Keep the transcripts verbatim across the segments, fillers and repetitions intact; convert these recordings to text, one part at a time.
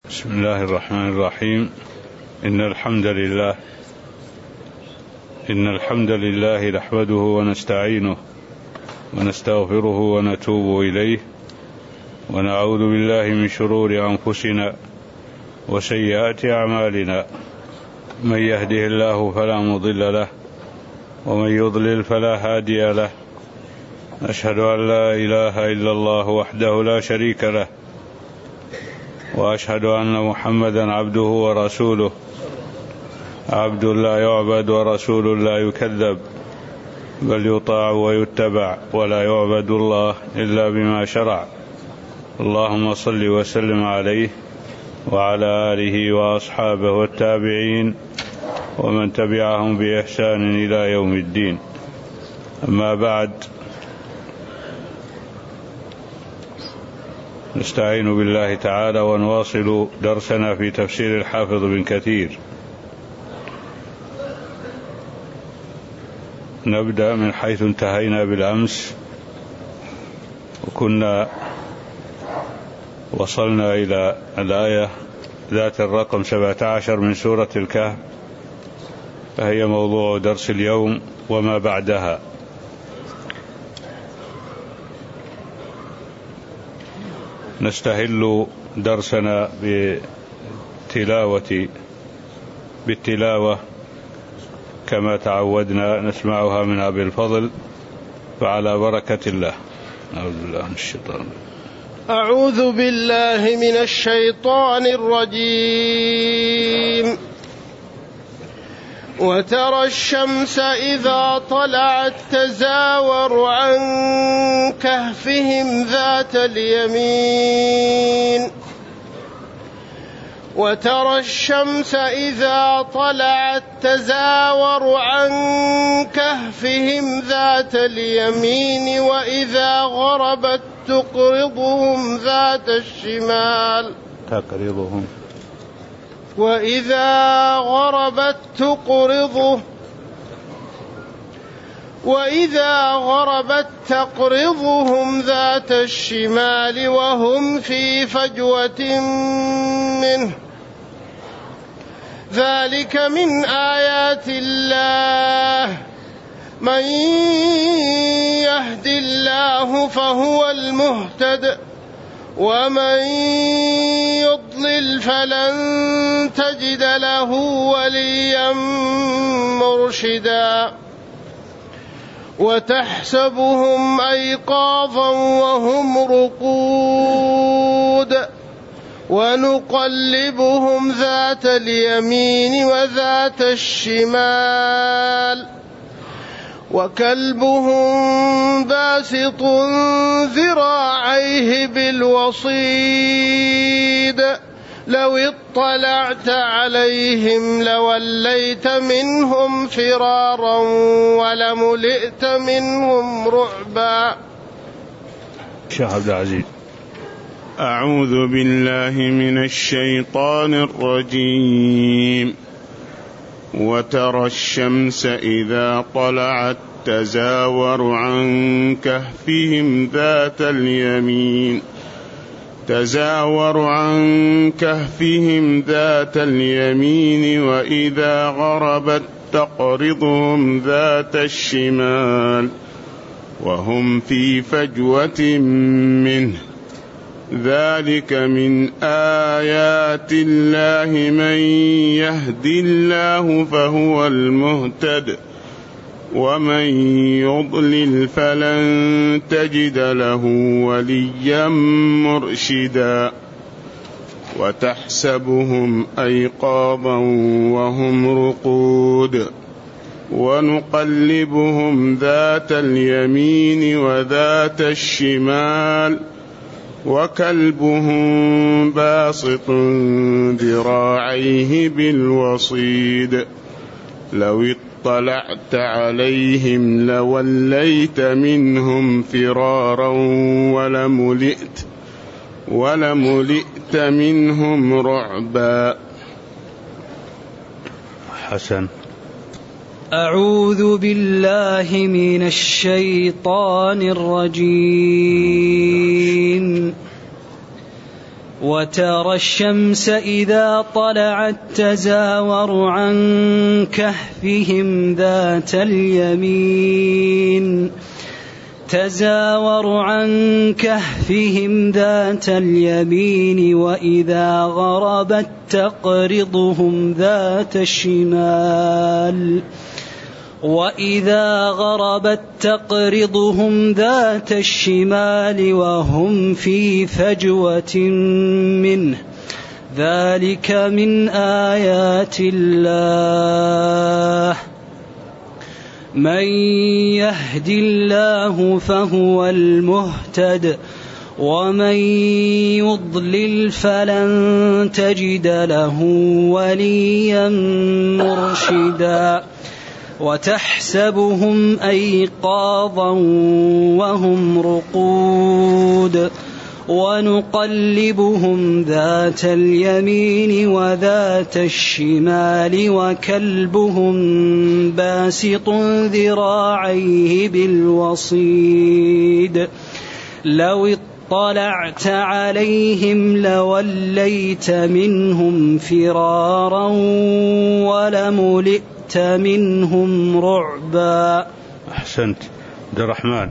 بسم الله الرحمن الرحيم. إن الحمد لله إن الحمد لله نحمده ونستعينه ونستغفره ونتوب إليه ونعوذ بالله من شرور أنفسنا وسيئات أعمالنا. من يهده الله فلا مضل له ومن يضلل فلا هادي له. أشهد أن لا إله إلا الله وحده لا شريك له، وأشهد أن محمدا عبده ورسوله، عبد لا يعبد ورسول لا يكذب، بل يطاع ويتبع، ولا يعبد الله إلا بما شرع. اللهم صل وسلم عليه وعلى آله وأصحابه والتابعين ومن تبعهم بإحسان إلى يوم الدين. أما بعد، نستعين بالله تعالى ونواصل درسنا في تفسير الحافظ بن كثير. نبدأ من حيث انتهينا بالأمس، وكنا وصلنا إلى الآية ذات الرقم سبعة عشر من سورة الكهف، فهي موضوع درس اليوم وما بعدها. نستهل درسنا بتلاوة بالتلاوة كما تعودنا نسمعها من أبي الفضل، فعلى بركة الله. أعوذ بالله من الشيطان أعوذ بالله من الشيطان الرجيم. وترى الشمس إذا طلعت تزاور عن كهفهم ذات اليمين وترى الشمس إذا طلعت تزاور عن كهفهم ذات اليمين وإذا غربت تقرضهم ذات الشمال تقرضهم وإذا غربت تقرضه وإذا غربت تقرضهم ذات الشمال وهم في فجوة منه. ذلك من آيات الله. من يهد الله فهو المهتد، ومن يضلل فلن تجد له وليا مرشدا. وتحسبهم أيقاظا وهم رقود ونقلبهم ذات اليمين وذات الشمال وكلبهم باسط ذراعيه بالوصيد. لو اطلعت عليهم لوليت منهم فرارا ولملئت منهم رعبا. شيخ عبد العزيز. أعوذ بالله من الشيطان الرجيم. وترى الشمس إذا طلعت تزاور عن كهفهم ذات اليمين تزاور عن كهفهم ذات اليمين وإذا غربت تقرضهم ذات الشمال وهم في فجوة منه. ذلك من آيات الله. من يهد الله فهو المهتد، ومن يضلل فلن تجد له وليا مرشدا. وتحسبهم أيقاظا وهم رقود ونقلبهم ذات اليمين وذات الشمال وكلبهم باسط ذراعيه بالوصيد. لو اطلعت عليهم لوليت منهم فرارا ولملئت ولملئت منهم رعبا. حسن. أعوذ بالله من الشيطان الرجيم. وترى الشمس إذا طلعت تزاور عن كهفهم ذات اليمين تزاور عن كهفهم ذات اليمين وإذا غربت تقرضهم ذات الشمال وإذا غربت تقرضهم ذات الشمال وهم في فجوة منه ذلك من آيات الله من يهد الله فهو المهتد ومن يضلل فلن تجد له وليا مرشدا وتحسبهم أيقاظا وهم رقود ونقلبهم ذات اليمين وذات الشمال وكلبهم باسط ذراعيه بالوصيد لو اطلعت عليهم لوليت منهم فرارا ولملئت منهم رعبا. أحسنت. عبد الرحمن.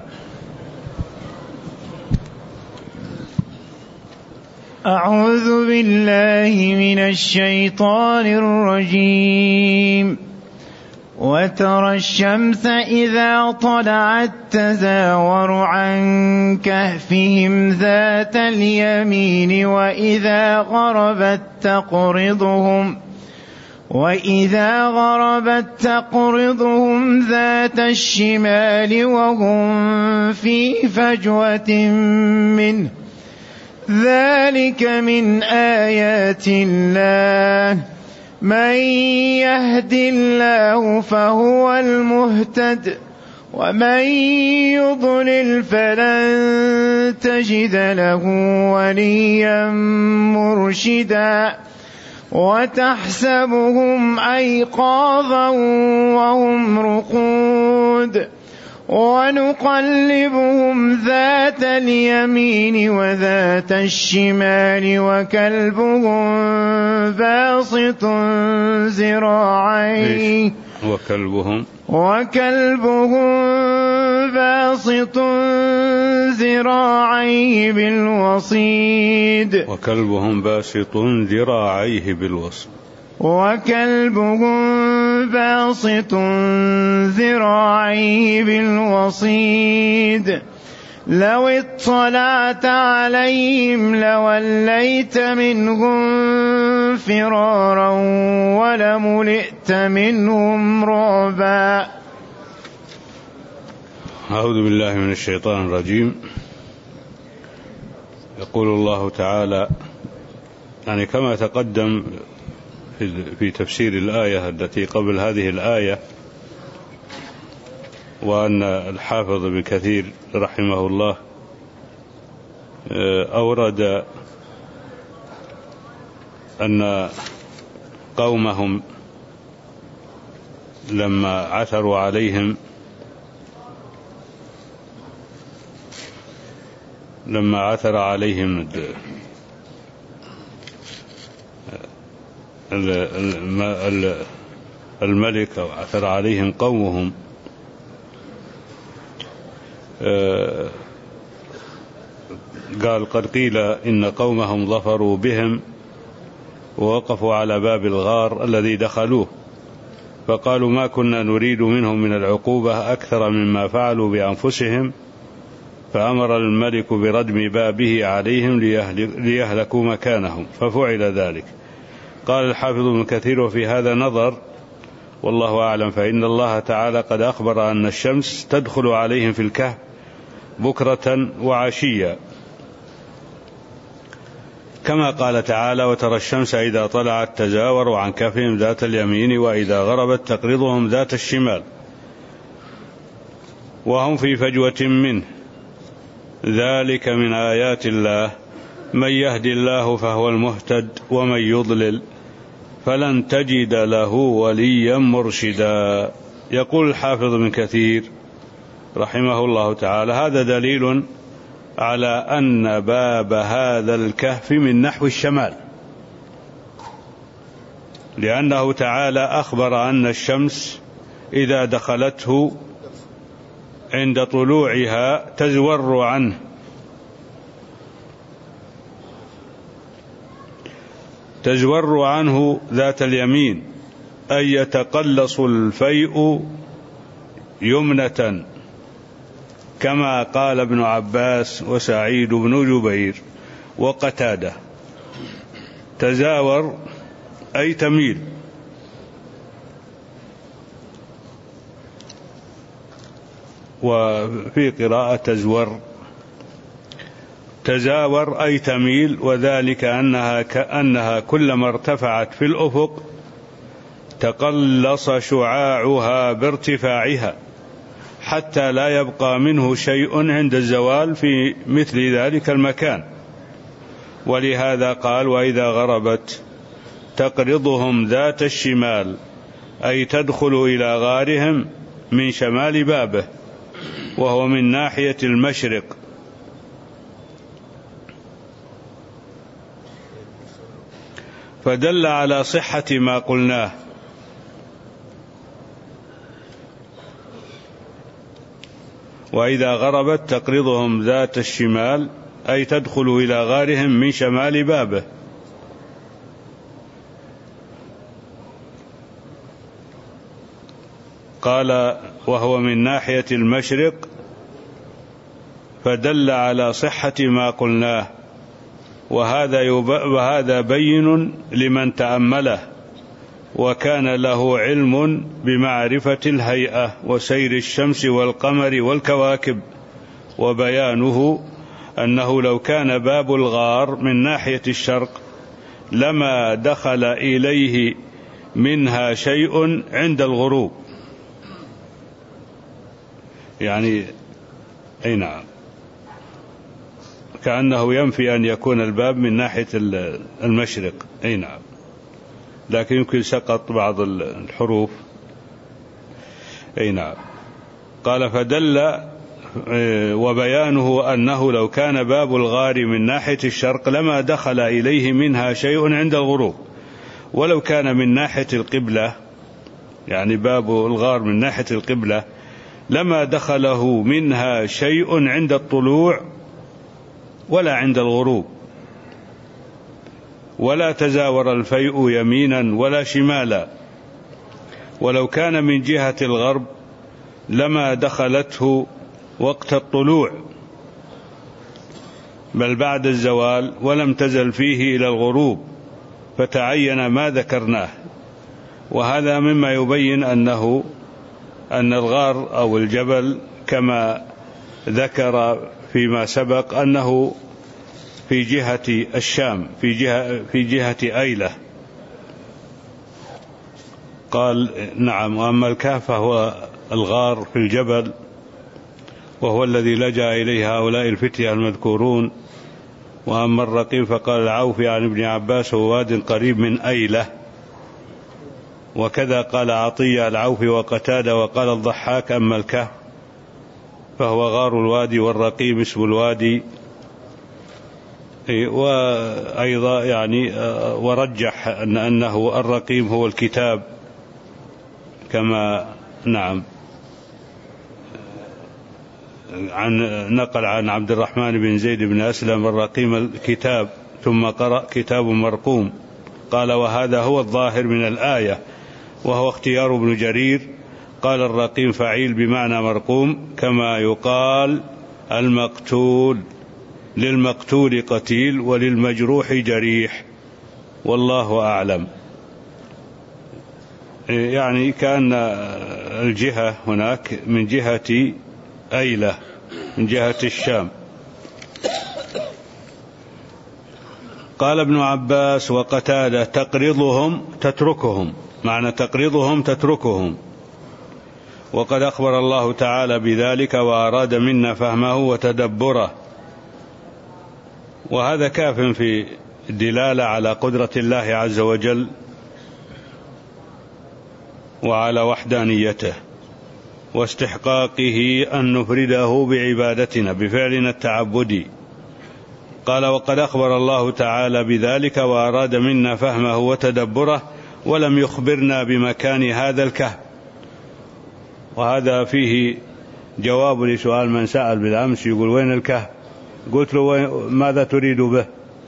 أعوذ بالله من الشيطان الرجيم. وترى الشمس إذا طلعت تزاور عن كهفهم ذات اليمين وإذا غربت تقرضهم وإذا غربت تقرضهم ذات الشمال وهم في فجوة منه ذلك من آيات الله من يهد الله فهو المهتد ومن يضلل فلن تجد له وليا مرشدا وتحسبهم أيقاظا وهم رقود ونقلبهم ذات اليمين وذات الشمال وكلبهم باسط ذراعيه وكلبهم وكلبهم باسط ذراعيه بالوصيد وكلبهم باسط ذراعيه بالوصيد وكلبهم باسط ذراعيه بالوصيد لو اطلعت عليهم لوليت منهم فرارا ولملئت منهم رعبا. أعوذ بالله من الشيطان الرجيم. يقول الله تعالى يعني كما تقدم في تفسير الآية التي قبل هذه الآية وأن الحافظ ابن كثير رحمه الله أورد أن قومهم لما عثروا عليهم لما عثر عليهم الملك أو عثر عليهم قومهم قال قد قيل إن قومهم ظفروا بهم ووقفوا على باب الغار الذي دخلوه فقالوا ما كنا نريد منهم من العقوبة أكثر مما فعلوا بأنفسهم فأمر الملك بردم بابه عليهم ليهلكوا مكانهم ففعل ذلك. قال الحافظ ابن كثير وفي هذا نظر والله أعلم فإن الله تعالى قد أخبر أن الشمس تدخل عليهم في الكهف بكرة وعشية كما قال تعالى وترى الشمس إذا طلعت تزاور عن كهفهم ذات اليمين وإذا غربت تقرضهم ذات الشمال وهم في فجوة منه ذلك من آيات الله من يهد الله فهو المهتد ومن يضلل فلن تجد له وليا مرشدا. يقول الحافظ ابن كثير رحمه الله تعالى هذا دليل على أن باب هذا الكهف من نحو الشمال، لأنه تعالى أخبر أن الشمس إذا دخلته عند طلوعها تزور عنه، تزور عنه ذات اليمين، أي يتقلص الفيء يمنة، كما قال ابن عباس وسعيد بن جبير وقتادة. تزاور أي تميل. وفي قراءة تزور، تزاور أي تميل، وذلك أنها كأنها كلما ارتفعت في الأفق تقلص شعاعها بارتفاعها حتى لا يبقى منه شيء عند الزوال في مثل ذلك المكان. ولهذا قال: وإذا غربت تقرضهم ذات الشمال، أي تدخل إلى غارهم من شمال بابه، وهو من ناحية المشرق. فدل على صحة ما قلناه. وإذا غربت تقرضهم ذات الشمال، أي تدخل إلى غارهم من شمال بابه. قال: وهو من ناحية المشرق، فدل على صحة ما قلناه. وهذا, وهذا بين لمن تأمله وكان له علم بمعرفة الهيئة وسير الشمس والقمر والكواكب. وبيانه أنه لو كان باب الغار من ناحية الشرق لما دخل إليه منها شيء عند الغروب. يعني أي نعم، كأنه ينفي أن يكون الباب من ناحية المشرق. أي نعم، لكن يمكن سقط بعض الحروف. أي نعم. قال: فدل وبيانه أنه لو كان باب الغار من ناحية الشرق لما دخل إليه منها شيء عند الغروب، ولو كان من ناحية القبلة، يعني باب الغار من ناحية القبلة، لما دخله منها شيء عند الطلوع ولا عند الغروب، ولا تزاور الفيء يمينا ولا شمالا. ولو كان من جهة الغرب لما دخلته وقت الطلوع، بل بعد الزوال، ولم تزل فيه إلى الغروب، فتعين ما ذكرناه. وهذا مما يبين أنه أن الغار أو الجبل كما ذكر فيما سبق أنه في جهة الشام، في جهة, في جهة أيلة. قال: نعم. وأما الكهف فهو الغار في الجبل، وهو الذي لجأ إليه هؤلاء الفتية المذكورون. وأما الرقيم فقال العوفي عن ابن عباس: هو واد قريب من أيلة. وكذا قال عطية العوفي وقتادة. وقال الضحاك: أما الكهف فهو غار الوادي، والرقيم اسم الوادي. وأيضا يعني ورجح أن أنه الرقيم هو الكتاب، كما نعم عن نقل عن عبد الرحمن بن زيد بن أسلم: الرقيم الكتاب، ثم قرأ كتاب مرقوم. قال: وهذا هو الظاهر من الآية، وهو اختيار ابن جرير. قال: الرقيم فعيل بمعنى مرقوم، كما يقال المقتول، للمقتول قتيل وللمجروح جريح، والله أعلم. يعني كأن الجهة هناك من جهة أيلة، من جهة الشام. قال ابن عباس وقتادة: تقرضهم تتركهم، معنى تقرضهم تتركهم. وقد أخبر الله تعالى بذلك وأراد منا فهمه وتدبره، وهذا كاف في الدلالة على قدرة الله عز وجل وعلى وحدانيته. واستحقاقه أن نفرده بعبادتنا بفعلنا التعبدي. قال: وقد أخبر الله تعالى بذلك وأراد منا فهمه وتدبره ولم يخبرنا بمكان هذا الكهف. وهذا فيه جواب لسؤال من سأل بالأمس يقول: وين الكهف؟ قلت له: ماذا تريد به؟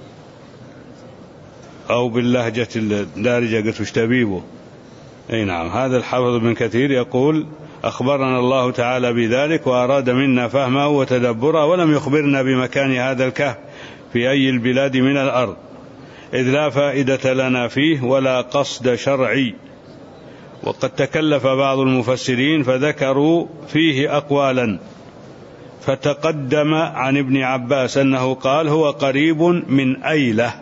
أو باللهجة الدارجة قلت: وش تبيبه؟ أي نعم. هذا الحافظ ابن كثير يقول: أخبرنا الله تعالى بذلك وأراد منا فهمه وتدبره ولم يخبرنا بمكان هذا الكهف في أي البلاد من الأرض، إذ لا فائدة لنا فيه ولا قصد شرعي. وقد تكلف بعض المفسرين فذكروا فيه أقوالا، فتقدم عن ابن عباس أنه قال: هو قريب من أيلة.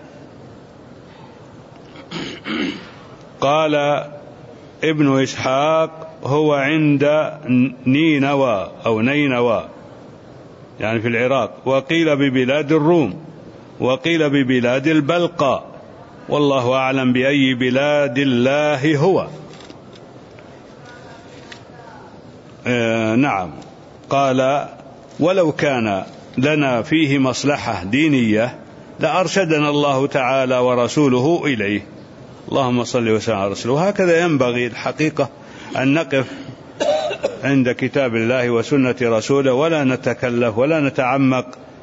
قال ابن إسحاق: هو عند نينوى أو نينوى يعني في العراق، وقيل ببلاد الروم، وقيل ببلاد البلقاء، والله أعلم بأي بلاد الله هو. آه نعم. قال: ولو كان لنا فيه مصلحة دينية لأرشدنا الله تعالى ورسوله إليه. اللهم صل وسلم على رسوله. وهكذا ينبغي الحقيقة أن نقف عند كتاب الله وسنة رسوله ولا نتكلف ولا نتعمق،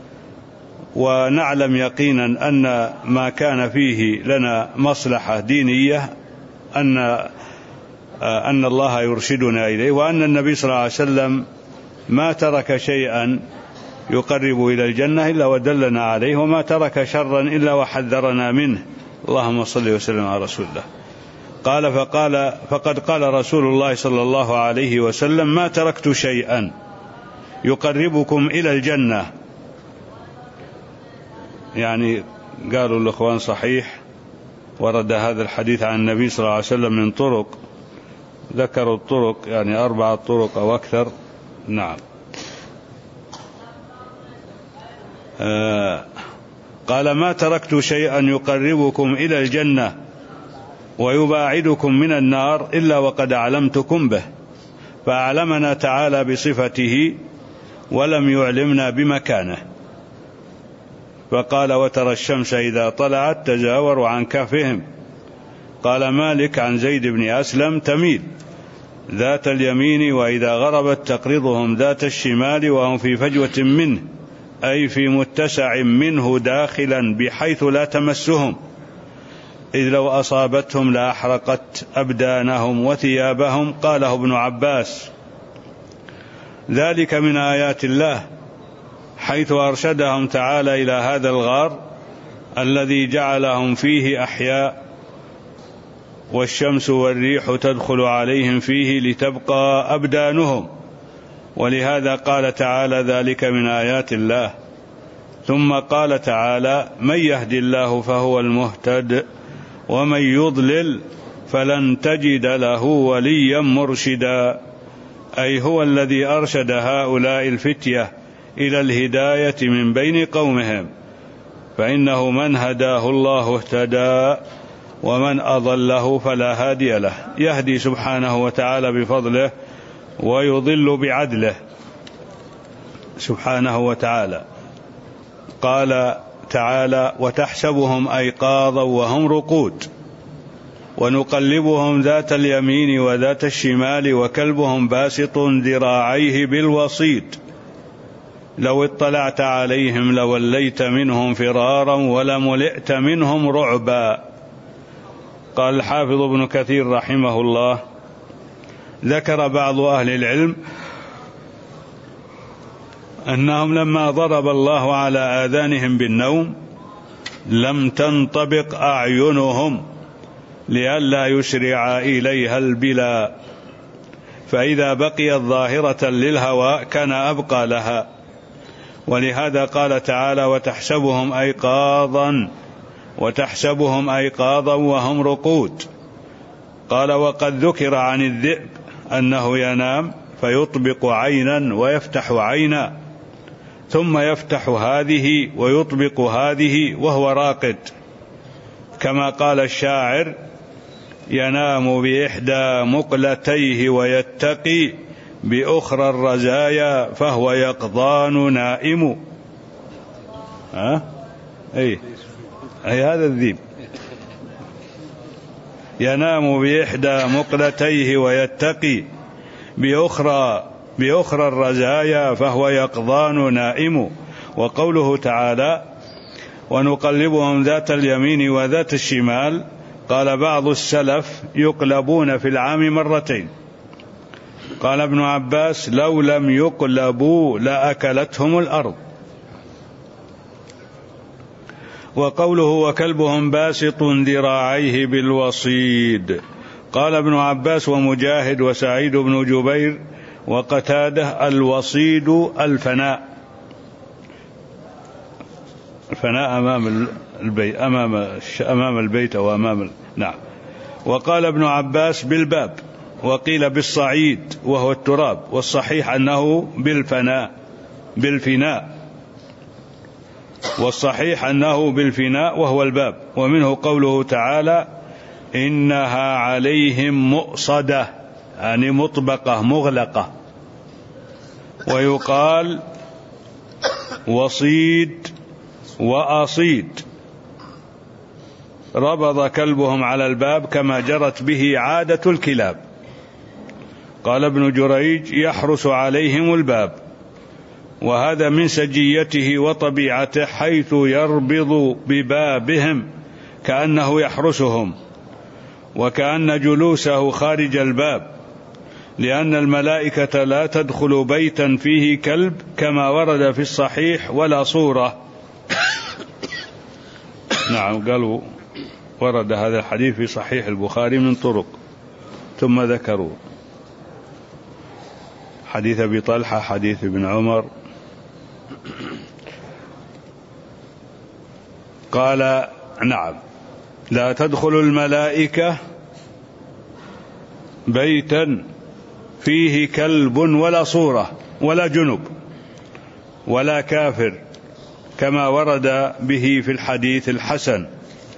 ونعلم يقينا أن ما كان فيه لنا مصلحة دينية أن أن الله يرشدنا إليه، وأن النبي صلى الله عليه وسلم ما ترك شيئا يقرب إلى الجنة إلا ودلنا عليه، وما ترك شرا إلا وحذرنا منه. اللهم صل وسلم على رسول الله. قال: فقال فقد قال رسول الله صلى الله عليه وسلم: ما تركت شيئا يقربكم إلى الجنة. يعني قالوا الأخوان صحيح، ورد هذا الحديث عن النبي صلى الله عليه وسلم من طرق، ذكروا الطرق يعني أربعة طرق أو أكثر. نعم. آه قال: ما تركت شيئا يقربكم إلى الجنة ويباعدكم من النار إلا وقد علمتكم به. فأعلمنا تعالى بصفته ولم يعلمنا بمكانه. فقال: وترى الشمس إذا طلعت تزاور عن كهفهم. قال مالك عن زيد بن أسلم: تميل ذات اليمين، وإذا غربت تقرضهم ذات الشمال، وهم في فجوة منه، أي في متسع منه داخلا بحيث لا تمسهم، إذ لو أصابتهم لأحرقت أبدانهم وثيابهم. قاله ابن عباس: ذلك من آيات الله، حيث أرشدهم تعالى إلى هذا الغار الذي جعلهم فيه أحياء، والشمس والريح تدخل عليهم فيه لتبقى أبدانهم. ولهذا قال تعالى: ذلك من آيات الله. ثم قال تعالى: من يهد الله فهو المهتد، ومن يضلل فلن تجد له وليا مرشدا. أي هو الذي أرشد هؤلاء الفتية إلى الهداية من بين قومهم، فإنه من هداه الله اهتدى، ومن أضله فلا هادي له. يهدي سبحانه وتعالى بفضله ويضل بعدله سبحانه وتعالى. قال تعالى: وتحسبهم أيقاظا وهم رقود، ونقلبهم ذات اليمين وذات الشمال، وكلبهم باسط ذراعيه بالوصيد، لو اطلعت عليهم لوليت منهم فرارا ولملئت منهم رعبا. قال الحافظ ابن كثير رحمه الله: ذكر بعض أهل العلم أنهم لما ضرب الله على آذانهم بالنوم لم تنطبق أعينهم لئلا يسرع إليها البلا، فإذا بقيت ظاهرة للهواء كان أبقى لها. ولهذا قال تعالى: وتحسبهم أيقاظا وتحسبهم أيقاظا وهم رقود. قال: وقد ذكر عن الذئب أنه ينام فيطبق عينا ويفتح عينا، ثم يفتح هذه ويطبق هذه وهو راقد، كما قال الشاعر: ينام بإحدى مقلتيه ويتقي بأخرى الرزايا فهو يقظان نائم. ها؟ أي أي هذا الذيب ينام بإحدى مقلتيه ويتقي بأخرى بأخرى الرزايا فهو يقظان نائم. وقوله تعالى ونقلبهم ذات اليمين وذات الشمال، قال بعض السلف يقلبون في العام مرتين. قال ابن عباس لو لم يقلبوا لأكلتهم الأرض. وقوله وكلبهم باسط ذراعيه بالوصيد، قال ابن عباس ومجاهد وسعيد بن جبير وقتاده الوصيد الفناء، الفناء أمام البيت أمام أمام البيت أو أمام نعم. وقال ابن عباس بالباب، وقيل بالصعيد وهو التراب، والصحيح أنه بالفناء بالفناء والصحيح أنه بالفناء وهو الباب. ومنه قوله تعالى إنها عليهم مؤصدة، يعني مطبقة مغلقة. ويقال وصيد وأصيد، ربض كلبهم على الباب كما جرت به عادة الكلاب. قال ابن جريج يحرس عليهم الباب، وهذا من سجيته وطبيعته، حيث يربض ببابهم كأنه يحرسهم، وكأن جلوسه خارج الباب، لأن الملائكة لا تدخل بيتا فيه كلب كما ورد في الصحيح ولا صورة. نعم، قالوا ورد هذا الحديث في صحيح البخاري من طرق، ثم ذكروا حديث أبي طلحة، حديث ابن عمر. قال نعم لا تدخل الملائكة بيتا فيه كلب ولا صورة ولا جنب ولا كافر كما ورد به في الحديث الحسن،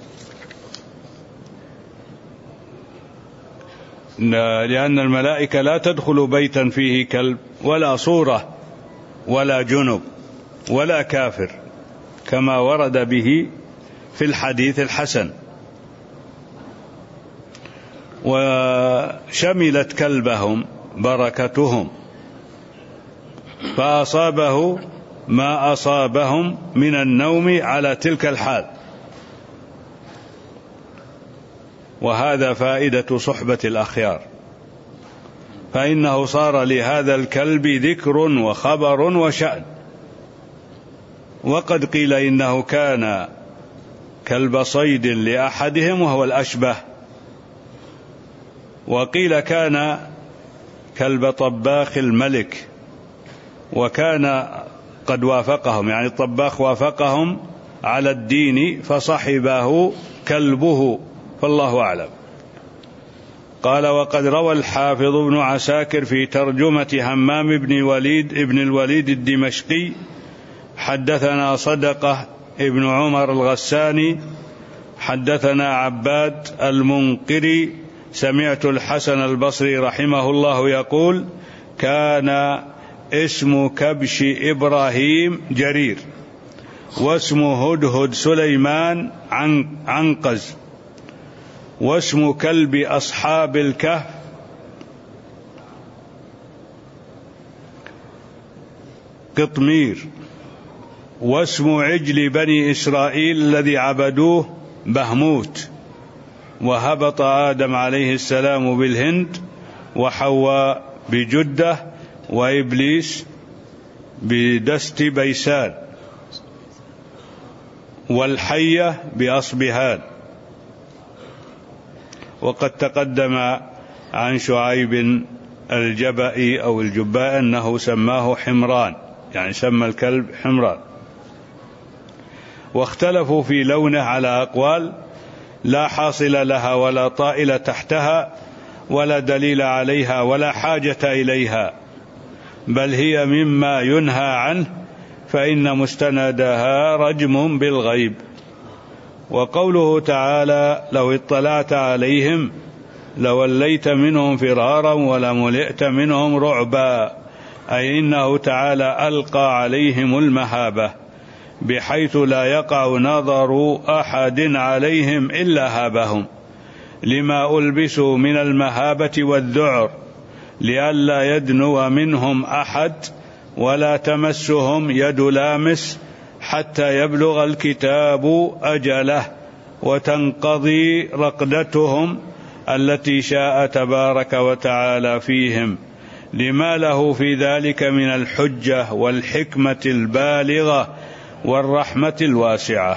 لأن الملائكة لا تدخل بيتا فيه كلب ولا صورة ولا جنب ولا كافر كما ورد به في الحديث الحسن. وشملت كلبهم بركتهم، فأصابه ما أصابهم من النوم على تلك الحال. وهذا فائدة صحبة الأخيار، فإنه صار لهذا الكلب ذكر وخبر وشأن. وقد قيل إنه كان كلب صيد لأحدهم وهو الأشبه، وقيل كان كلب طباخ الملك، وكان قد وافقهم، يعني الطباخ وافقهم على الدين فصحبه كلبه، فالله أعلم. قال وقد روى الحافظ ابن عساكر في ترجمة همام بن الوليد ابن الوليد الدمشقي حدثنا صدقة ابن عمر الغساني حدثنا عباد المنقري سمعت الحسن البصري رحمه الله يقول كان اسم كبش إبراهيم جرير، واسم هدهد سليمان عنقز، واسم كلب أصحاب الكهف قطمير، واسم عجل بني إسرائيل الذي عبدوه بهموت. وهبط آدم عليه السلام بالهند، وحواء بجدة، وإبليس بدست بيسان، والحية بأصبهان. وقد تقدم عن شعيب الجبئي أو الجباء أنه سماه حمران، يعني سمى الكلب حمران. واختلفوا في لونه على أقوال لا حاصل لها ولا طائل تحتها ولا دليل عليها ولا حاجة إليها، بل هي مما ينهى عنه، فإن مستندها رجم بالغيب. وقوله تعالى لو اطلعت عليهم لوليت منهم فرارا ولملئت منهم رعبا، أي إنه تعالى ألقى عليهم المهابة بحيث لا يقع نظر أحد عليهم إلا هابهم، لما ألبسوا من المهابة والذعر، لئلا يدنو منهم أحد ولا تمسهم يد لامس حتى يبلغ الكتاب أجله وتنقضي رقدتهم التي شاء تبارك وتعالى فيهم، لما له في ذلك من الحجة والحكمة البالغة والرحمة الواسعة.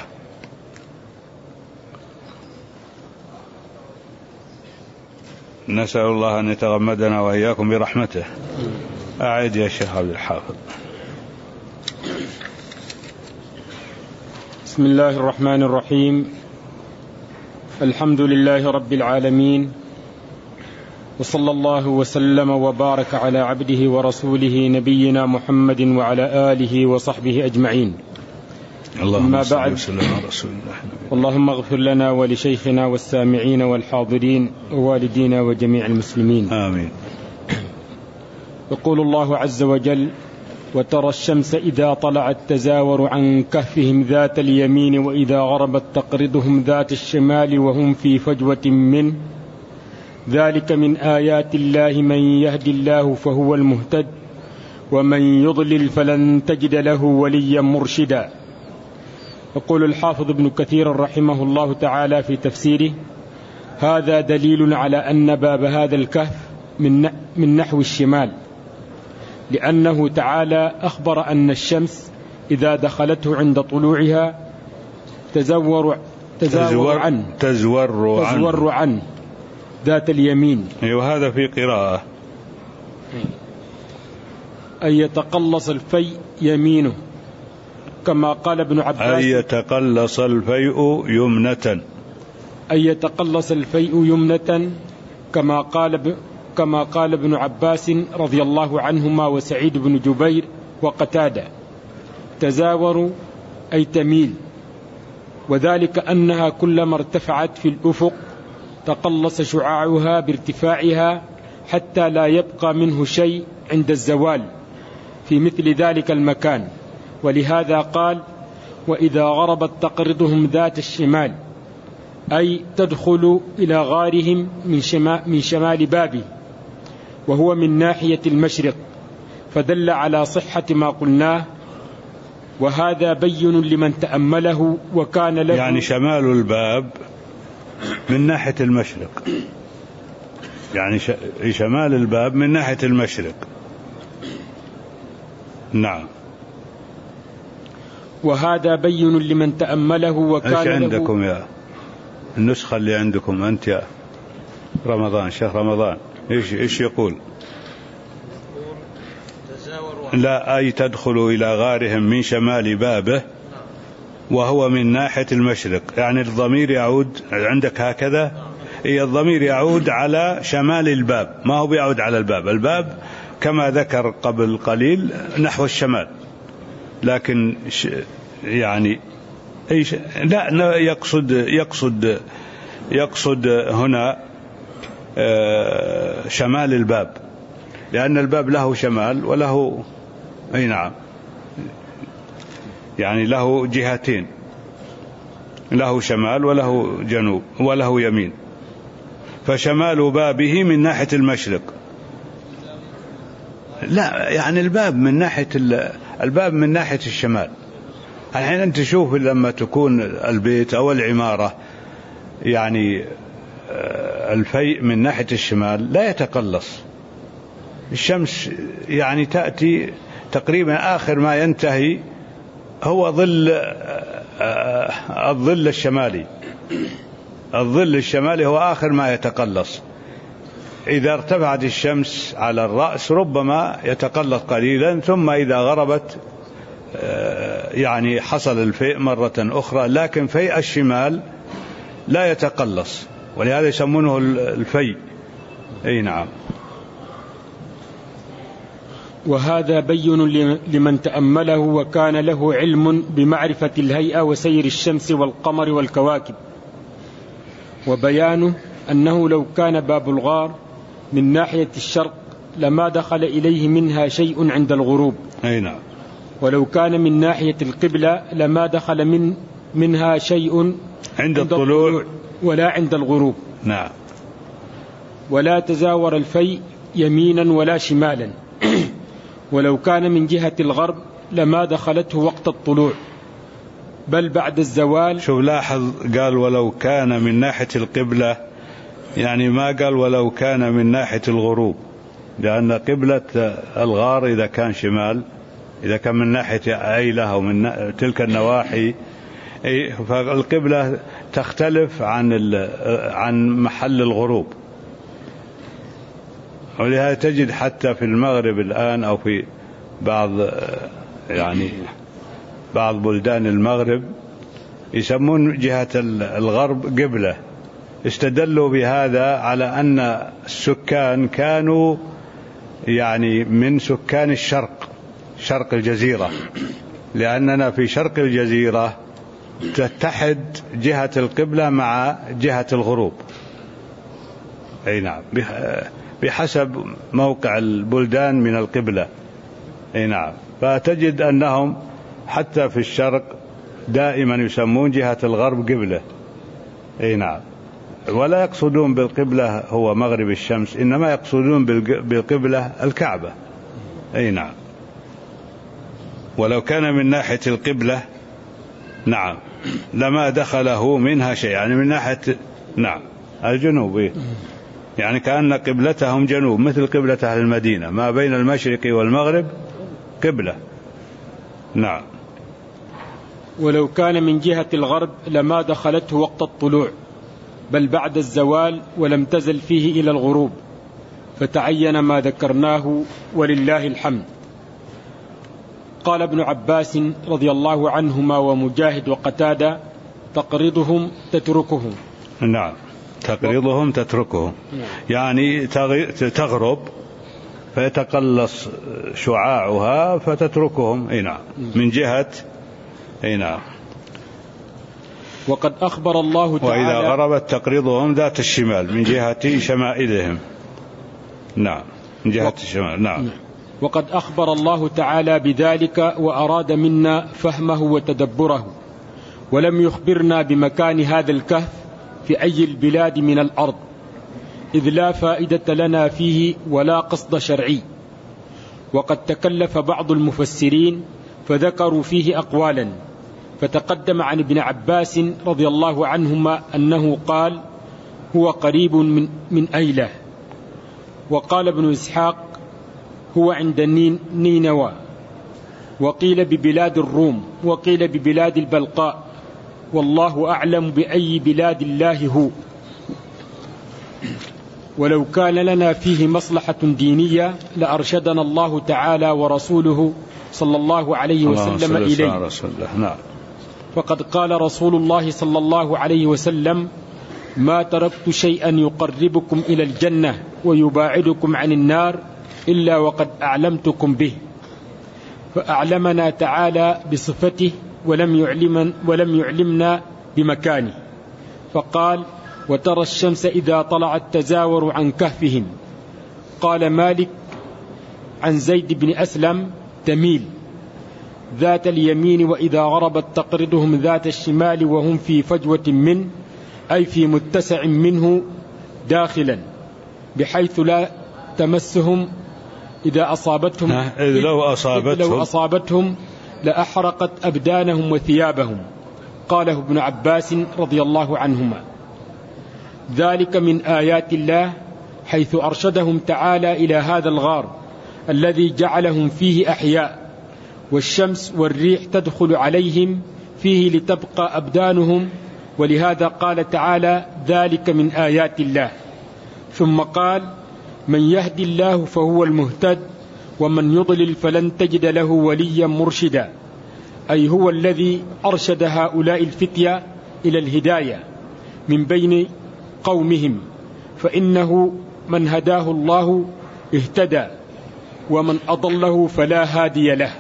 نسأل الله أن يتغمدنا وإياكم برحمته. أعد يا شيخ عبد الحافظ. بسم الله الرحمن الرحيم. الحمد لله رب العالمين، وصلى الله وسلم وبارك على عبده ورسوله نبينا محمد وعلى آله وصحبه أجمعين. اللهم صل وسلم على رسول الله. اللهم اغفر لنا ولشيخنا والسامعين والحاضرين ووالدينا وجميع المسلمين، آمين. يقول الله عز وجل: وترى الشمس إذا طلعت تزاور عن كهفهم ذات اليمين وإذا غربت تقرضهم ذات الشمال وهم في فجوة منه، ذلك من آيات الله، من يهدي الله فهو المهتد ومن يضلل فلن تجد له وليا مرشدا. يقول الحافظ ابن كثير رحمه الله تعالى في تفسيره: هذا دليل على أن باب هذا الكهف من من نحو الشمال، لأنه تعالى أخبر أن الشمس إذا دخلته عند طلوعها تزور تزور عنه تزور عنه, تزور عنه ذات اليمين. وهذا في قراءة أي يتقلص الفيء يمينه، كما قال ابن عباس: أي يتقلص الفيء يمنة، أي يتقلص الفيء يمنة، كما قال ب... كما قال ابن عباس رضي الله عنهما وسعيد بن جبير وقتادة: تزاور أي تميل، وذلك أنها كلما ارتفعت في الأفق تقلص شعاعها بارتفاعها حتى لا يبقى منه شيء عند الزوال في مثل ذلك المكان. ولهذا قال: وإذا غربت تقرضهم ذات الشمال، أي تدخل إلى غارهم من شمال, من شمال بابه، وهو من ناحية المشرق، فدل على صحة ما قلناه. وهذا بين لمن تأمله وكان له، يعني شمال الباب من ناحية المشرق، يعني شمال الباب من ناحية المشرق. نعم. وهذا بين لمن تأمله وكان ايش عندكم له يا النسخة اللي عندكم أنت يا رمضان، شهر رمضان، ايش ايش يقول؟ لا، أي تدخل إلى غارهم من شمال بابه وهو من ناحية المشرق، يعني الضمير يعود عندك هكذا. إيه، الضمير يعود على شمال الباب، ما هو بيعود على الباب. الباب كما ذكر قبل قليل نحو الشمال، لكن يعني إيش، لا، يقصد يقصد يقصد هنا شمال الباب، لأن الباب له شمال وله، أي نعم، يعني له جهتين، له شمال وله جنوب وله يمين، فشمال بابه من ناحية المشرق. لا، يعني الباب من ناحية الباب من ناحية الشمال. الحين أنت تشوف لما تكون البيت أو العمارة يعني الفيء من ناحية الشمال لا يتقلص، الشمس يعني تأتي تقريبا آخر ما ينتهي هو ظل الظل الشمالي، الظل الشمالي هو آخر ما يتقلص. إذا ارتفعت الشمس على الرأس ربما يتقلص قليلا، ثم إذا غربت يعني حصل الفيء مرة أخرى، لكن فيء الشمال لا يتقلص، ولهذا يسمونه الفيء. أي نعم. وهذا بين لمن تأمله وكان له علم بمعرفة الهيئة وسير الشمس والقمر والكواكب، وبيانه أنه لو كان باب الغار من ناحية الشرق لما دخل إليه منها شيء عند الغروب. أي نعم. ولو كان من ناحية القبلة لما دخل من منها شيء عند, عند الطلوع, الطلوع ولا عند الغروب. نعم. ولا تزاور الفيء يمينا ولا شمالا. ولو كان من جهة الغرب لما دخلته وقت الطلوع بل بعد الزوال. شوف لاحظ قال ولو كان من ناحية القبلة، يعني ما قال ولو كان من ناحية الغروب، لأن قبلة الغار إذا كان شمال، إذا كان من ناحية عيلة أو من تلك النواحي، فالقبلة تختلف عن عن محل الغروب. ولهذا تجد حتى في المغرب الآن أو في بعض يعني بعض بلدان المغرب يسمون جهة الغرب قبلة، استدلوا بهذا على أن السكان كانوا يعني من سكان الشرق، شرق الجزيرة، لأننا في شرق الجزيرة تتحد جهة القبلة مع جهة الغروب. أي نعم، بحسب موقع البلدان من القبلة. أي نعم، فتجد أنهم حتى في الشرق دائما يسمون جهة الغرب قبلة. أي نعم، ولا يقصدون بالقبلة هو مغرب الشمس، إنما يقصدون بالقبلة الكعبة. أي نعم. ولو كان من ناحية القبلة نعم لما دخله منها شيء، يعني من ناحية نعم الجنوب، يعني كأن قبلتهم جنوب مثل قبلة أهل المدينة، ما بين المشرق والمغرب قبلة. نعم. ولو كان من جهة الغرب لما دخلته وقت الطلوع بل بعد الزوال ولم تزل فيه إلى الغروب، فتعين ما ذكرناه ولله الحمد. قال ابن عباس رضي الله عنهما ومجاهد وقتادة: تقرضهم تتركهم. نعم، تقرضهم تتركهم، يعني تغرب فيتقلص شعاعها فتتركهم. اي نعم، من جهة اي نعم. وقد أخبر الله تعالى: وإذا غربت تقرضهم ذات الشمال من جهة شمائلهم. نعم، من جهة الشمال. نعم. وقد أخبر الله تعالى بذلك وأراد منا فهمه وتدبره، ولم يخبرنا بمكان هذا الكهف في أي البلاد من الأرض، إذ لا فائدة لنا فيه ولا قصد شرعي. وقد تكلف بعض المفسرين فذكروا فيه أقوالا، فتقدم عن ابن عباس رضي الله عنهما أنه قال: هو قريب من, من أيلة. وقال ابن إسحاق: هو عند نينوى، وقيل ببلاد الروم، وقيل ببلاد البلقاء، والله أعلم بأي بلاد الله هو. ولو كان لنا فيه مصلحة دينية لأرشدنا الله تعالى ورسوله صلى الله عليه وسلم إليه. فقد قال رسول الله صلى الله عليه وسلم: ما تركت شيئا يقربكم إلى الجنة ويباعدكم عن النار إلا وقد أعلمتكم به. فأعلمنا تعالى بصفته ولم يعلمن ولم يعلمنا بمكانه، فقال: وترى الشمس إذا طلعت تزاور عن كهفهم. قال مالك عن زيد بن أسلم: تميل ذات اليمين، وإذا غربت تقرضهم ذات الشمال وهم في فجوة منه، أي في متسع منه داخلا، بحيث لا تمسهم إذا أصابتهم إذ لو أصابتهم, لو أصابتهم لأحرقت أبدانهم وثيابهم. قاله ابن عباس رضي الله عنهما. ذلك من آيات الله، حيث أرشدهم تعالى إلى هذا الغار الذي جعلهم فيه أحياء، والشمس والريح تدخل عليهم فيه لتبقى أبدانهم، ولهذا قال تعالى: ذلك من آيات الله. ثم قال: من يهدي الله فهو المهتد، ومن يضلل فلن تجد له وليا مرشدا، أي هو الذي أرشد هؤلاء الفتية إلى الهداية من بين قومهم، فإنه من هداه الله اهتدى، ومن أضله فلا هادي له.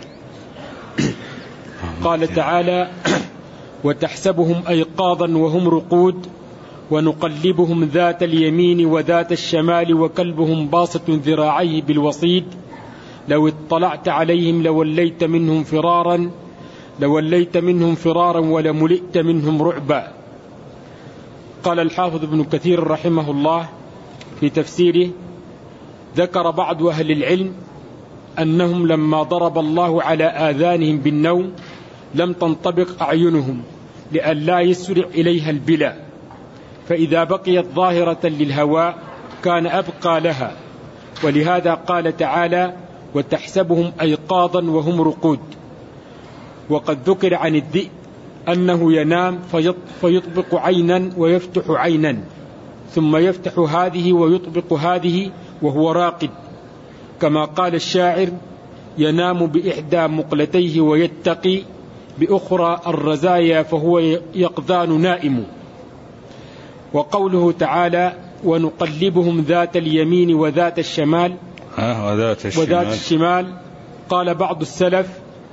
قال تعالى: وتحسبهم أيقاظا وهم رقود ونقلبهم ذات اليمين وذات الشمال وكلبهم باسط ذراعيه بالوصيد لو اطلعت عليهم لوليت منهم فرارا لوليت منهم فرارا ولملئت منهم رعبا. قال الحافظ ابن كثير رحمه الله في تفسيره: ذكر بعض أهل العلم أنهم لما ضرب الله على آذانهم بالنوم لم تنطبق أعينهم لئلا يسرع إليها البلا، فإذا بقيت ظاهرة للهواء كان أبقى لها، ولهذا قال تعالى: وتحسبهم أيقاظا وهم رقود. وقد ذكر عن الذئب أنه ينام فيطبق عينا ويفتح عينا، ثم يفتح هذه ويطبق هذه وهو راقد، كما قال الشاعر: ينام بإحدى مقلتيه ويتقي بأخرى الرزايا فهو يقظان نائم. وقوله تعالى: ونقلبهم ذات اليمين وذات الشمال آه وذات الشمال. وذات الشمال قال بعض السلف: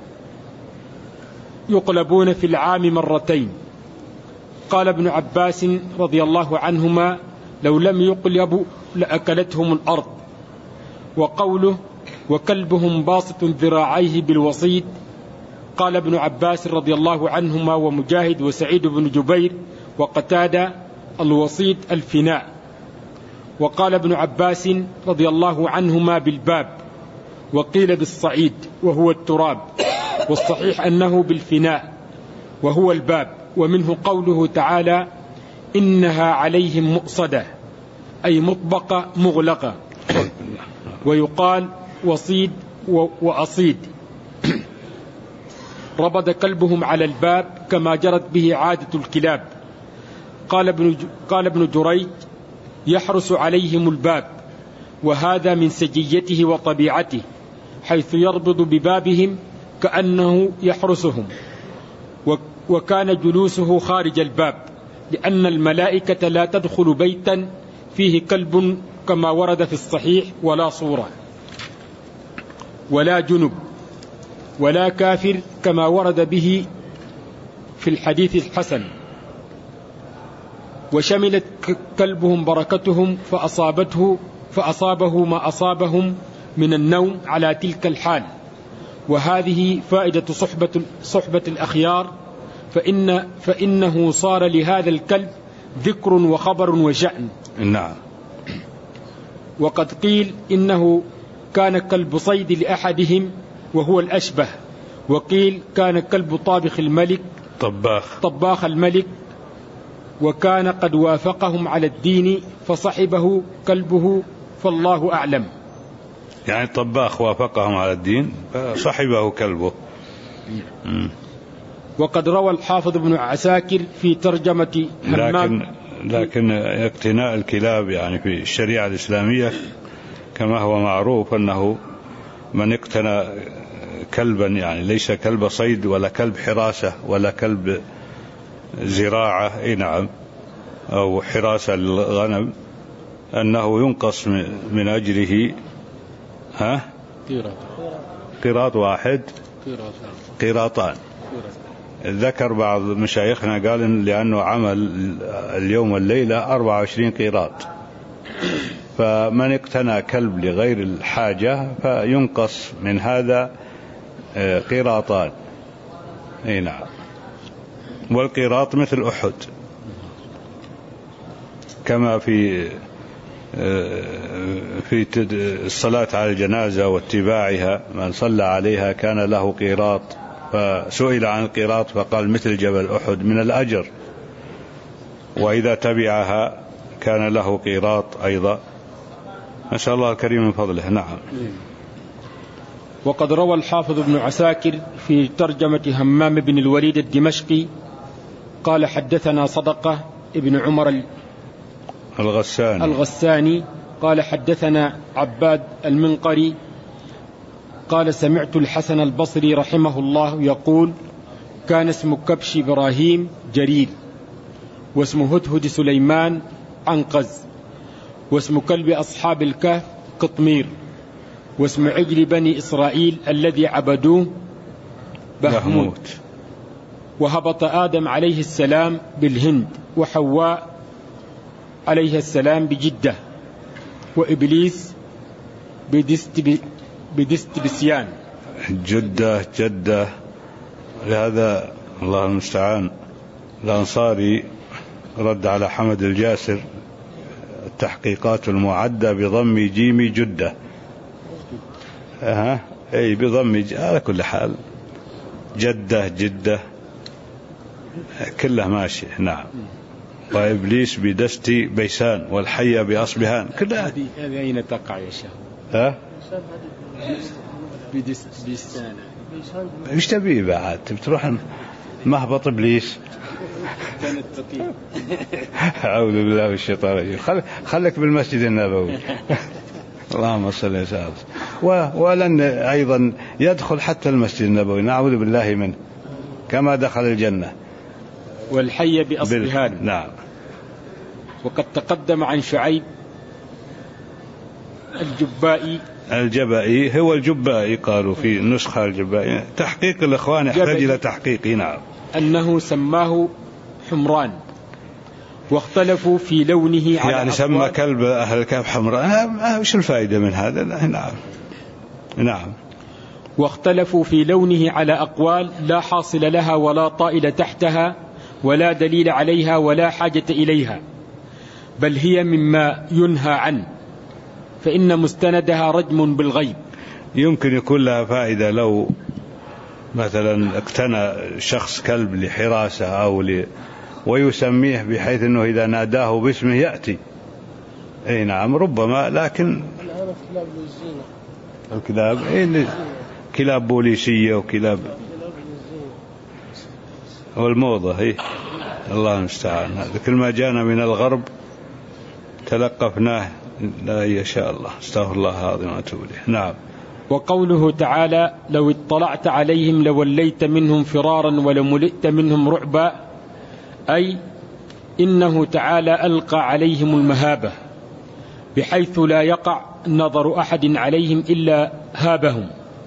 يقلبون في العام مرتين. قال ابن عباس رضي الله عنهما: لو لم يقلبوا لأكلتهم الأرض. وقوله: وكلبهم باسط ذراعيه بالوصيد، قال ابن عباس رضي الله عنهما ومجاهد وسعيد بن جبير وقتادة: الوصيد الفناء. وقال ابن عباس رضي الله عنهما بالباب، وقيل بالصعيد وهو التراب، والصحيح أنه بالفناء وهو الباب. ومنه قوله تعالى: إنها عليهم مؤصدة، أي مطبقة مغلقة. ويقال وصيد وأصيد. ربط كلبهم على الباب كما جرت به عادة الكلاب. قال ابن قال ابن جريج: يحرس عليهم الباب، وهذا من سجيته وطبيعته، حيث يربط ببابهم كأنه يحرسهم، وكان جلوسه خارج الباب، لأن الملائكة لا تدخل بيتا فيه كلب كما ورد في الصحيح، ولا صورة، ولا جنب، ولا كافر كما ورد به في الحديث الحسن. وشملت كلبهم بركتهم فأصابته فأصابه ما أصابهم من النوم على تلك الحال. وهذه فائدة صحبة, صحبة الأخيار، فإن فإنه صار لهذا الكلب ذكر وخبر وشأن. نعم. وقد قيل إنه كان كلب صيد لأحدهم وهو الأشبه، وقيل كان كلب طابخ الملك طباخ طباخ الملك، وكان قد وافقهم على الدين فصحبه كلبه، فالله أعلم. يعني الطباخ وافقهم على الدين فصحبه كلبه. م. وقد روى الحافظ ابن عساكر في ترجمة لكن, لكن اقتناء الكلاب يعني في الشريعة الإسلامية كما هو معروف أنه من اقتنى كلبا، يعني ليس كلب صيد ولا كلب حراسة ولا كلب زراعة، اي نعم، أو حراسة للغنم، أنه ينقص من أجره ها قيراط واحد قيراطان. ذكر بعض مشايخنا قال لأنه عمل اليوم والليلة أربعة وعشرين قيراط، فمن اقتنى كلب لغير الحاجة فينقص من هذا قيراطان. اي نعم. والقيراط مثل أحد، كما في في الصلاة على الجنازة واتباعها، من صلى عليها كان له قيراط. فسئل عن القيراط فقال مثل جبل أحد من الأجر، وإذا تبعها كان له قيراط أيضا. نسأل الله الكريم من فضله. نعم. وقد روى الحافظ ابن عساكر في ترجمة همام بن الوليد الدمشقي قال: حدثنا صدقة ابن عمر الغساني الغساني قال: حدثنا عباد المنقري قال: سمعت الحسن البصري رحمه الله يقول: كان اسم كبش إبراهيم جرير، واسم هدهد سليمان عنقز، واسم كلب أصحاب الكهف قطمير، واسم عجل بني إسرائيل الذي عبدوه بهموت. وهبط آدم عليه السلام بالهند، وحواء عليه السلام بجدة، وإبليس بدست بدستبسيان. جدة جدة، لهذا الله المستعان الأنصاري رد على حمد الجاسر التحقيقات المعدة بضم جيم جدة. أه. أي بضم ج... على كل حال جدة جدة كلها ماشي. نعم. وإبليس بدست بيسان والحية بأصبهان كلها. هذه هذه أين تقع يا شيخ؟ ها؟ بدست بيسان. ايش تبي بعد؟ بتروح مهبط إبليس. كانت تقيم. أعوذ بالله من الشيطان الرجيم. خل... خلك بالمسجد النبوي. اللهم صل وسلم. و... ولن أيضا يدخل حتى المسجد النبوي، نعوذ بالله منه، كما دخل الجنة. والحي بأصبهان. بال... نعم. وقد تقدم عن شعيب الجبائي. الجبائي هو الجبائي، قالوا في نسخة الجبائي. تحقيق الإخوان يحتاج إلى تحقيق. نعم. أنه سماه حمران، واختلفوا في لونه على يعني سمى كلب أهل الكهف حمران، وش الفائدة من هذا؟ نعم. نعم. واختلفوا في لونه على أقوال لا حاصل لها ولا طائل تحتها ولا دليل عليها ولا حاجة إليها، بل هي مما ينهى عنه، فإن مستندها رجم بالغيب. يمكن يكون لها فائدة لو مثلا اقتنى شخص كلب لحراسة أو ل... ويسميه بحيث أنه إذا ناداه باسمه يأتي. أي نعم ربما، لكن الكلاب إيه كلاب بوليسية وكلاب والموضة هي الله المستعان. هذا كل ما جانا من الغرب تلقفناه لا يشاء الله. استغفر الله العظيم وأتوب إليه. نعم. وقوله تعالى لو اطلعت عليهم لوليت منهم فرارا ولملئت منهم رعبا، أي إنه تعالى ألقى عليهم المهابة بحيث لا يقع نظر أحد عليهم إلا هابهم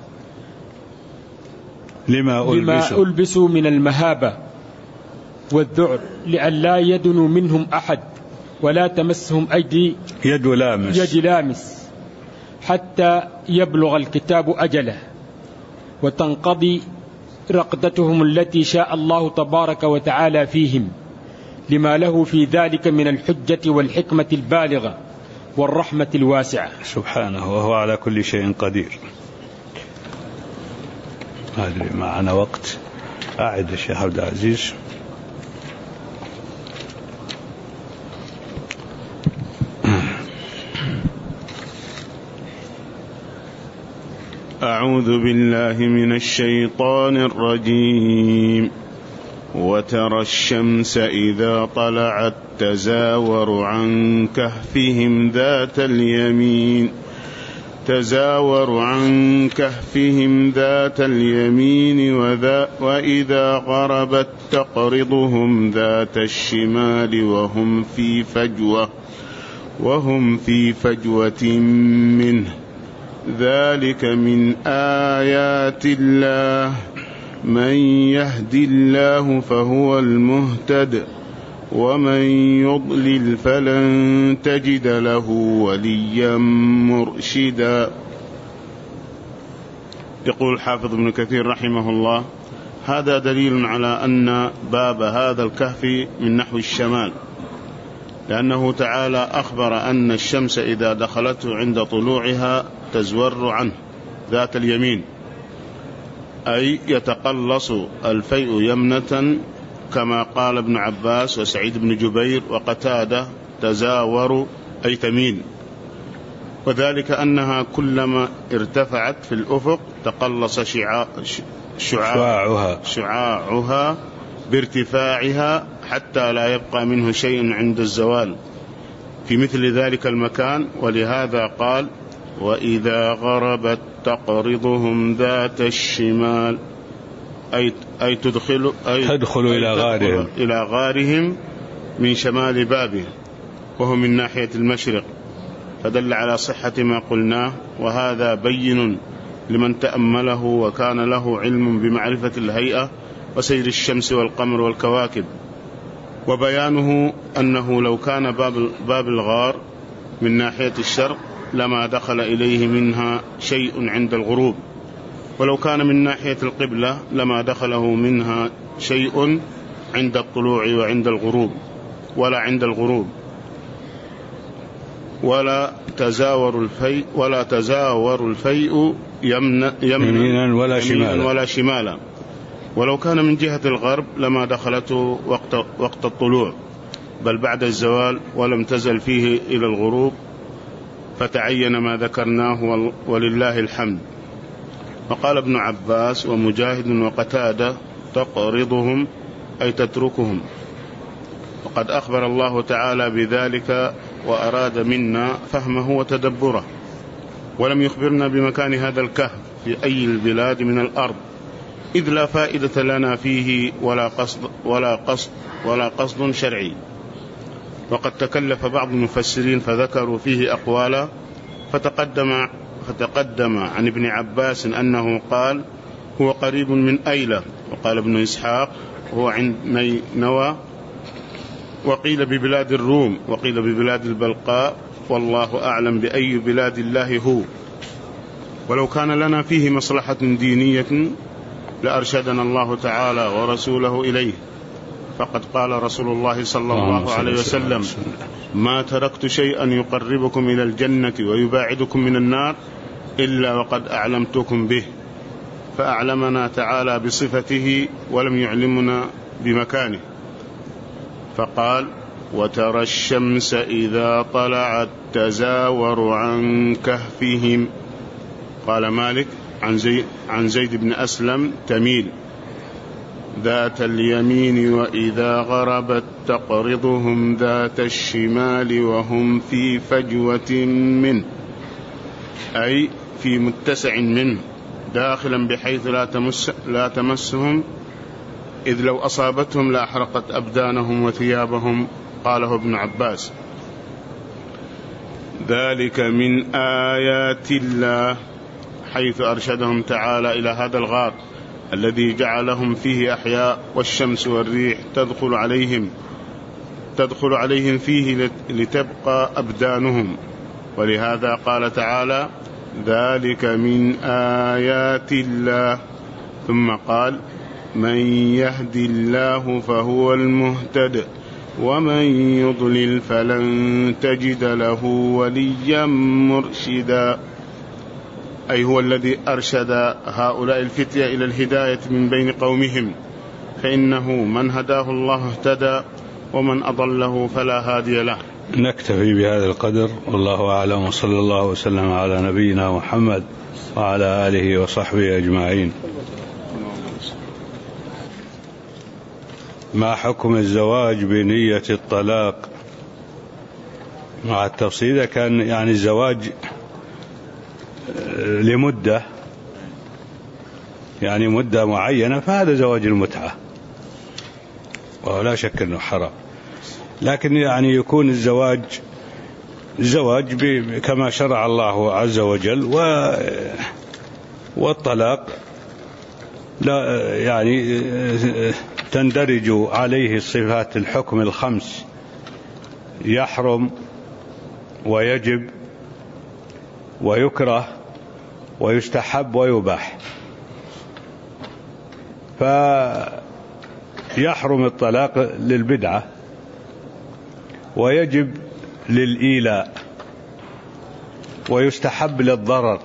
لما ألبسوا, لما ألبسوا من المهابة والذعر، لأن لا يدنوا منهم أحد ولا تمسهم أيدي يد لامس, يد لامس حتى يبلغ الكتاب أجله وتنقضي رقدتهم التي شاء الله تبارك وتعالى فيهم، لما له في ذلك من الحجة والحكمة البالغة والرحمة الواسعة سبحانه، وهو على كل شيء قدير. ما أدري معنا وقت. أعد الشيخ عبد العزيز. أعوذ بالله من الشيطان الرجيم. وترى الشمس إذا طلعت تزاور عن كهفهم ذات اليمين تزاور عن كهفهم ذات اليمين وذا وإذا غربت تقرضهم ذات الشمال وهم في فجوة وهم في فجوة منه. ذلك من آيات الله، من يهد الله فهو المهتد ومن يضلل فلن تجد له وليا مرشدا. يقول الحافظ ابن كثير رحمه الله: هذا دليل على أن باب هذا الكهف من نحو الشمال، لأنه تعالى أخبر أن الشمس إذا دخلته عند طلوعها تزور عنه ذات اليمين، أي يتقلص الفيء يمنة، كما قال ابن عباس وسعيد بن جبير وقتادة: تزاور أي تميل. وذلك أنها كلما ارتفعت في الأفق تقلص شعاع شعاعها, شعاعها بارتفاعها حتى لا يبقى منه شيء عند الزوال في مثل ذلك المكان. ولهذا قال: وإذا غربت تقرضهم ذات الشمال، أي, أي تدخل أي تدخل أي إلى غارهم إلى غارهم من شمال بابه وهو من ناحية المشرق، فدل على صحة ما قلناه. وهذا بين لمن تأمله وكان له علم بمعرفة الهيئة وسير الشمس والقمر والكواكب. وبيانه أنه لو كان باب, باب الغار من ناحية الشرق لما دخل إليه منها شيء عند الغروب، ولو كان من ناحية القبلة لما دخله منها شيء عند الطلوع وعند الغروب ولا عند الغروب، ولا تزاور الفيء ولا تزاور الفيء يمنا, يمنا ولا شمالا ولا شمالا، ولو كان من جهة الغرب لما دخلته وقت, وقت الطلوع بل بعد الزوال ولم تزل فيه إلى الغروب، فتعين ما ذكرناه ولله الحمد. وقال ابن عباس ومجاهد وقتادة تقرضهم أي تتركهم، وقد أخبر الله تعالى بذلك وأراد منا فهمه وتدبره، ولم يخبرنا بمكان هذا الكهف في أي البلاد من الأرض، إذ لا فائدة لنا فيه ولا قصد, ولا قصد, ولا قصد شرعي. وقد تكلف بعض المفسرين فذكروا فيه أقوالا، فتقدم, فتقدم عن ابن عباس أنه قال هو قريب من أيلة، وقال ابن إسحاق هو عند نينوى، وقيل ببلاد الروم، وقيل ببلاد البلقاء، والله أعلم بأي بلاد الله هو. ولو كان لنا فيه مصلحة دينية لأرشدنا الله تعالى ورسوله إليه، فقد قال رسول الله صلى الله عليه وسلم ما تركت شيئا يقربكم إلى الجنة ويباعدكم من النار إلا وقد أعلمتكم به، فأعلمنا تعالى بصفته ولم يعلمنا بمكانه، فقال وترى الشمس إذا طلعت تزاور عن كهفهم. قال مالك عن زيد, عن زيد بن أسلم تميل ذات اليمين، وإذا غربت تقرضهم ذات الشمال وهم في فجوة منه، أي في متسع منه، داخلا بحيث لا, تمس لا تمسهم، إذ لو أصابتهم لأحرقت أبدانهم وثيابهم. قاله ابن عباس ذلك من آيات الله، حيث أرشدهم تعالى إلى هذا الغار الذي جعلهم فيه أحياء، والشمس والريح تدخل عليهم تدخل عليهم فيه لتبقى أبدانهم، ولهذا قال تعالى ذلك من آيات الله، ثم قال من يهد الله فهو المهتد ومن يضلل فلن تجد له وليا مرشدا، أي هو الذي أرشد هؤلاء الفتية إلى الهداية من بين قومهم، فإنه من هداه الله اهتدى ومن أضله فلا هادي له. نكتفي بهذا القدر، والله أعلم، وصلى الله وسلم على نبينا محمد وعلى آله وصحبه أجمعين. ما حكم الزواج بنية الطلاق؟ مع التفصيل كان يعني الزواج لمدة يعني مدة معينة فهذا زواج المتعة ولا شك أنه حرام، لكن يعني يكون الزواج زواج كما شرع الله عز وجل، والطلاق لا يعني تندرج عليه صفات الحكم الخمس: يحرم ويجب ويكره ويستحب ويباح. فيحرم الطلاق للبدعة، ويجب للإيلاء، ويستحب للضرر،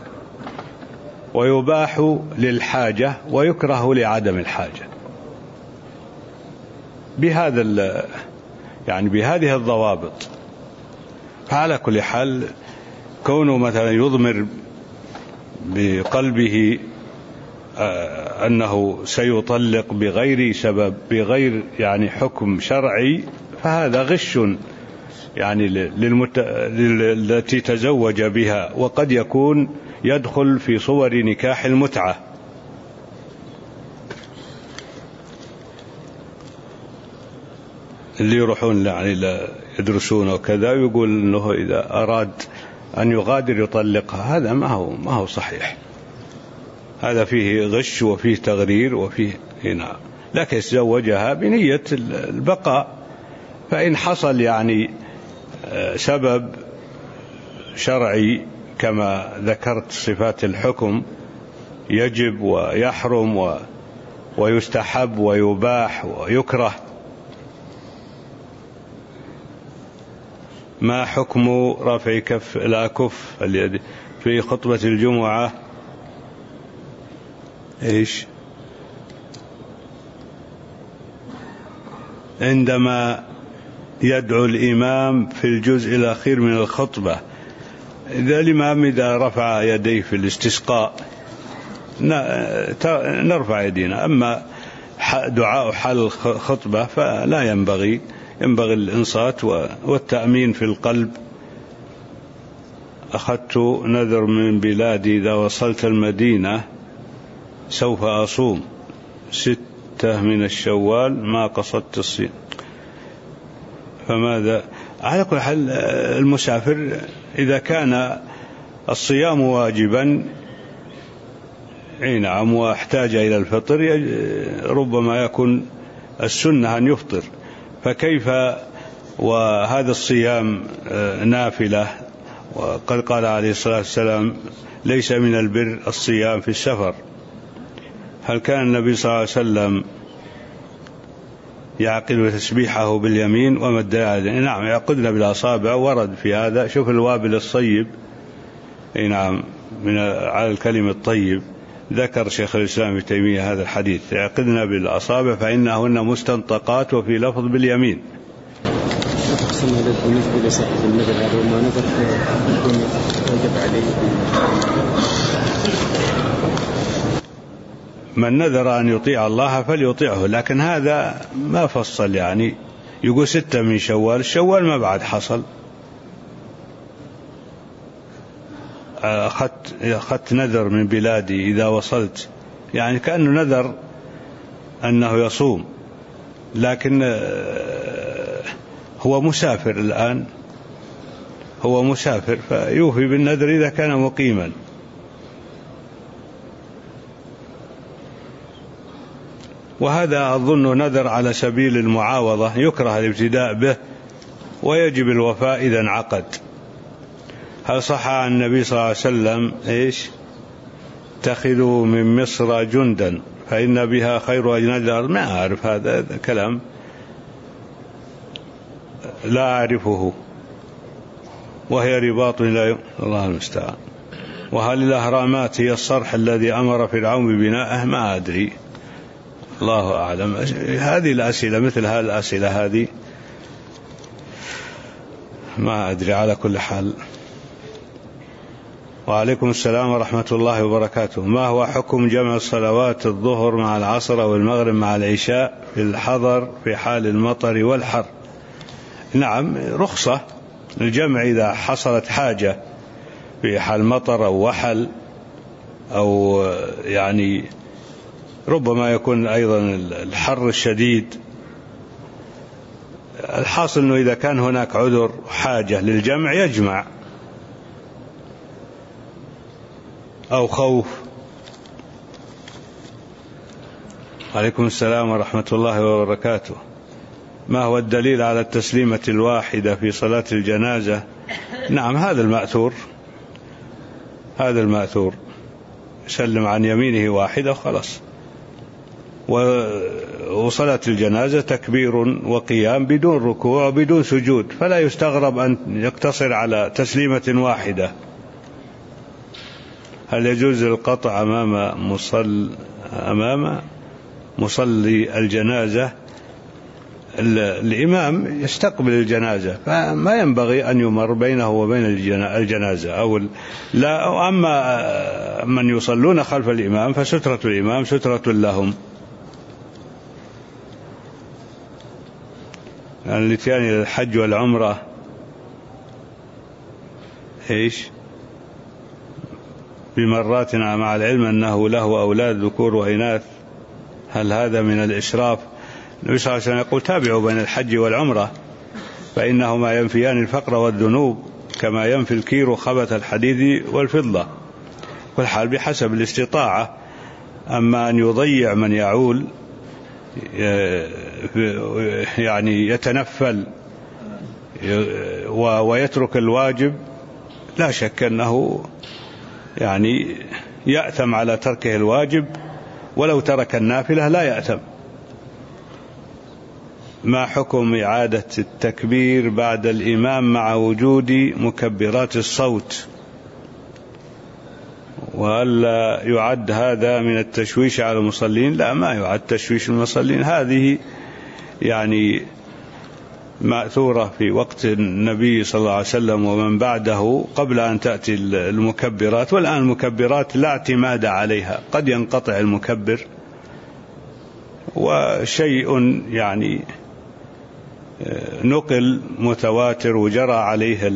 ويباح للحاجة، ويكره لعدم الحاجة. بهذا يعني بهذه الضوابط. فعلى كل حال كونه مثلا يضمر بقلبه أنه سيطلق بغير سبب، بغير يعني حكم شرعي، فهذا غش يعني للمت... التي تزوج بها، وقد يكون يدخل في صور نكاح المتعة. اللي يروحون يعني يدرسون وكذا يقول انه اذا اراد ان يغادر يطلقها، هذا ما هو ما هو صحيح، هذا فيه غش وفيه تغرير وفيه هنا. لكن يتزوجها بنية البقاء. فإن حصل يعني سبب شرعي كما ذكرت صفات الحكم يجب ويحرم ويستحب ويباح ويكره. ما حكم رفع كف الأكف في خطبة الجمعة؟ إيش؟ عندما يدعو الإمام في الجزء الأخير من الخطبة، إذا الإمام إذا رفع يديه في الاستسقاء نرفع يدينا، أما دعاء حل خطبة فلا ينبغي، ينبغي الإنصات والتأمين في القلب. أخذت نذر من بلادي إذا وصلت المدينة سوف أصوم ستة من الشوال ما قصدت الصيام، فماذا؟ على كل حال المسافر إذا كان الصيام واجبا نعم واحتاج إلى الفطر ربما يكون السنة أن يفطر، فكيف وهذا الصيام نافلة؟ وقد قال عليه الصلاة والسلام ليس من البر الصيام في السفر. هل كان النبي صلى الله عليه وسلم يعقد تسبيحه باليمين ومد يده؟ نعم يعقدنا بالأصابع، ورد في هذا. شوف الوابل الصيب نعم من على الكلم الطيب، ذكر شيخ الإسلام ابن تيمية هذا الحديث، يعقدنا بالأصابع فإنهن مستنطقات، وفي لفظ باليمين. بالنسبة لصاحب النذر هذا ما نذر يكون واجب عليه؟ من نذر أن يطيع الله فليطيعه، لكن هذا ما فصل، يعني يقول ستة من شوال، الشوال ما بعد حصل. أخذت أخذت نذر من بلادي إذا وصلت، يعني كأنه نذر أنه يصوم، لكن هو مسافر الآن، هو مسافر فيوفي بالنذر إذا كان مقيما. وهذا أظن نذر على سبيل المعاوضة، يكره الابتداء به ويجب الوفاء إذا انعقد. هل صح عن النبي صلى الله عليه وسلم إيش؟ اتخذوا من مصر جندا فإن بها خير أجناد الأرض؟ ما أعرف، هذا كلام لا أعرفه، وهي رباط لا ي... الله المستعان. وهل الأهرامات هي الصرح الذي أمر فرعون ببنائه؟ ما أدري، الله أعلم. هذه الأسئلة مثل هذه الأسئلة هذه ما أدري. على كل حال، وعليكم السلام ورحمة الله وبركاته. ما هو حكم جمع الصلوات الظهر مع العصر والمغرب مع العشاء في الحضر في حال المطر والحر؟ نعم رخصة الجمع إذا حصلت حاجة في حال مطر أو وحل، أو يعني ربما يكون أيضا الحر الشديد. الحاصل أنه إذا كان هناك عذر حاجة للجمع يجمع، أو خوف. عليكم السلام ورحمة الله وبركاته. ما هو الدليل على التسليمة الواحدة في صلاة الجنازة؟ نعم هذا المأثور، هذا المأثور سلم عن يمينه واحدة خلاص. وصلاة الجنازة تكبير وقيام بدون ركوع وبدون سجود، فلا يستغرب أن يقتصر على تسليمة واحدة. هل يجوز القطع أمام مصل أمام مصلي الجنازة؟ الإمام يستقبل الجنازة فما ينبغي أن يمر بينه وبين الجنازة أو لا. أما من يصلون خلف الإمام فسترة الإمام سترة لهم. الاتيان إلى الحج والعمرة إيش بمراتنا مع العلم أنه له أولاد ذكور وإناث، هل هذا من الإسراف؟ النبي صلى الله عليه وسلم يقول تابعوا بين الحج والعمرة فإنهما ينفيان الفقر والذنوب كما ينفي الكير خبث الحديد والفضة، والحال بحسب الاستطاعة. أما أن يضيع من يعول يعني يتنفل ويترك الواجب لا شك أنه يعني يأثم على تركه الواجب، ولو ترك النافلة لا يأثم. ما حكم إعادة التكبير بعد الإمام مع وجود مكبرات الصوت، وهل يعد هذا من التشويش على المصلين؟ لا، ما يعد تشويش المصلين، هذه يعني مأثورة في وقت النبي صلى الله عليه وسلم ومن بعده قبل أن تأتي المكبرات، والآن المكبرات لا اعتماد عليها، قد ينقطع المكبر وشيء يعني نقل متواتر وجرى عليه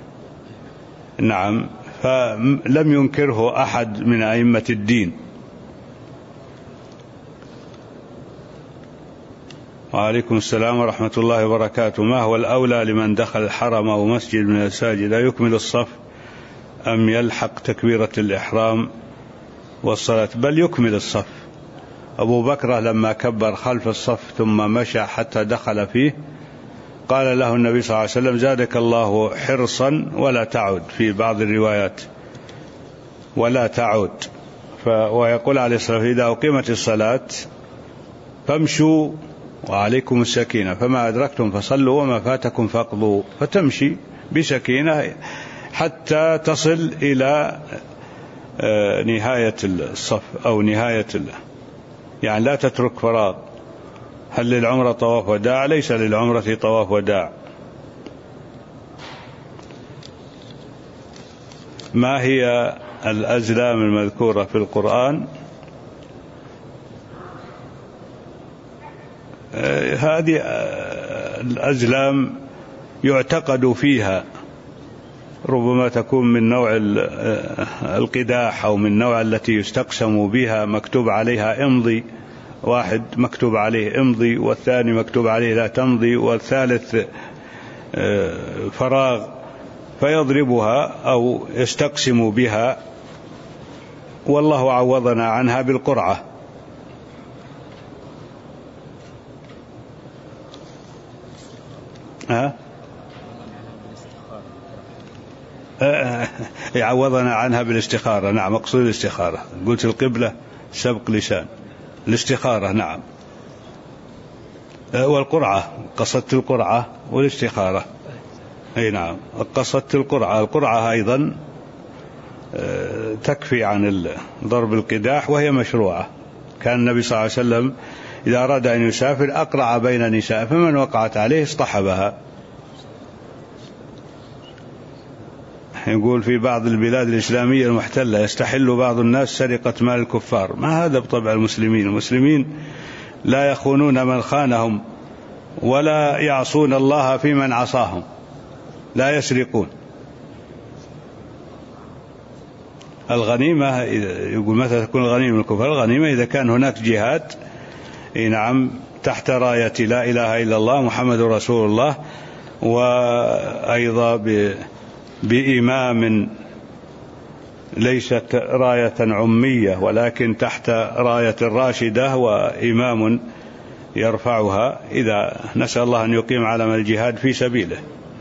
نعم، فلم ينكره أحد من أئمة الدين. وعليكم السلام ورحمة الله وبركاته. ما هو الأولى لمن دخل الحرم أو مسجد من المساجد، يكمل الصف أم يلحق تكبيرة الإحرام والصلاة؟ بل يكمل الصف. أبو بكر لما كبر خلف الصف ثم مشى حتى دخل فيه قال له النبي صلى الله عليه وسلم زادك الله حرصا ولا تعد، في بعض الروايات ولا تعد. ويقول عليه الصلاة والسلام إذا أقيمت الصلاة فامشوا وعليكم السكينة، فما أدركتم فصلوا وما فاتكم فاقضوا، فتمشي بسكينة حتى تصل إلى نهاية الصف أو نهاية الله، يعني لا تترك فراغ. هل للعمرة طواف وداع؟ ليس للعمرة طواف وداع. ما هي الأزلام المذكورة في القرآن؟ هذه الأزلام يعتقد فيها، ربما تكون من نوع القداح أو من نوع التي يستقسم بها، مكتوب عليها امضي، واحد مكتوب عليه امضي والثاني مكتوب عليه لا تمضي والثالث فراغ، فيضربها أو يستقسم بها، والله عوضنا عنها بالقرعة. ها؟ يعوضنا عنها بالاستخارة. نعم، مقصود الاستخارة. قلت القبلة سبق لسان، الاستخارة نعم، والقرعة قصدت القرعة والاستخارة. أي نعم، قصدت القرعة. القرعة أيضا تكفي عن ضرب القداح وهي مشروعة. كان النبي صلى الله عليه وسلم إذا أراد أن يسافر أقرع بين نساء، فمن وقعت عليه اصطحبها. يقول في بعض البلاد الإسلامية المحتلة يستحل بعض الناس سرقة مال الكفار. ما هذا بطبع المسلمين. المسلمين لا يخونون من خانهم ولا يعصون الله في من عصاهم، لا يسرقون. الغنيمة يقول متى تكون الغنيمة من الكفار؟ الغنيمة إذا كان هناك جهاد نعم تحت راية لا إله إلا الله محمد رسول الله، وأيضا ب بإمام ليست راية عمية ولكن تحت راية راشدة وإمام يرفعها، إذا نسأل الله أن يقيم علم الجهاد في سبيله.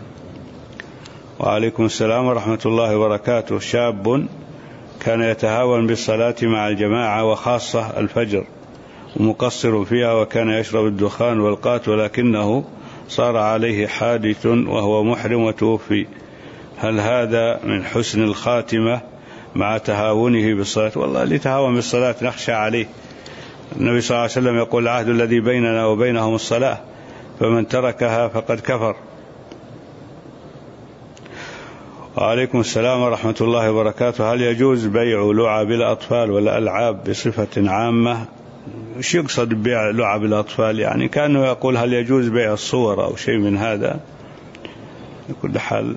وعليكم السلام ورحمة الله وبركاته. شاب كان يتهاون بالصلاة مع الجماعة وخاصة الفجر ومقصر فيها، وكان يشرب الدخان والقات، ولكنه صار عليه حادث وهو محرم وتوفي. هل هذا من حسن الخاتمة مع تهاونه بالصلاة؟ والله اللي تهاون بالصلاة نخشى عليه. النبي صلى الله عليه وسلم يقول العهد الذي بيننا وبينهم الصلاة، فمن تركها فقد كفر. وعليكم السلام ورحمة الله وبركاته. هل يجوز بيع لعب الأطفال والألعاب بصفة عامة؟ ايش يقصد بيع لعب الأطفال؟ يعني كأنه يقول هل يجوز بيع الصور أو شيء من هذا. بكل حال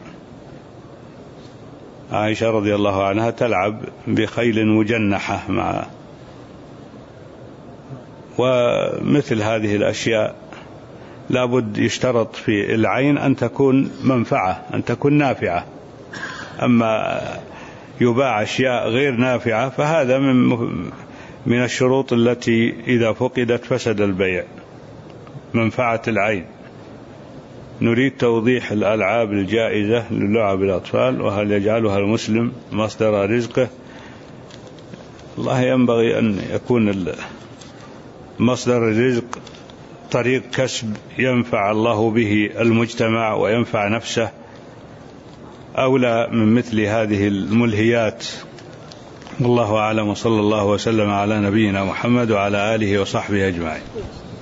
عائشة رضي الله عنها تلعب بخيل مجنحة مع، ومثل هذه الأشياء لابد يشترط في العين أن تكون منفعة، أن تكون نافعة. أما يباع أشياء غير نافعة فهذا من من الشروط التي إذا فقدت فسد البيع منفعة العين. نريد توضيح الألعاب الجائزة للعب الأطفال، وهل يجعلها المسلم مصدر رزقه؟ الله ينبغي أن يكون مصدر الرزق طريق كسب ينفع الله به المجتمع وينفع نفسه، أولى من مثل هذه الملهيات. والله أعلم، وصلى الله وسلم على نبينا محمد وعلى آله وصحبه أجمعين.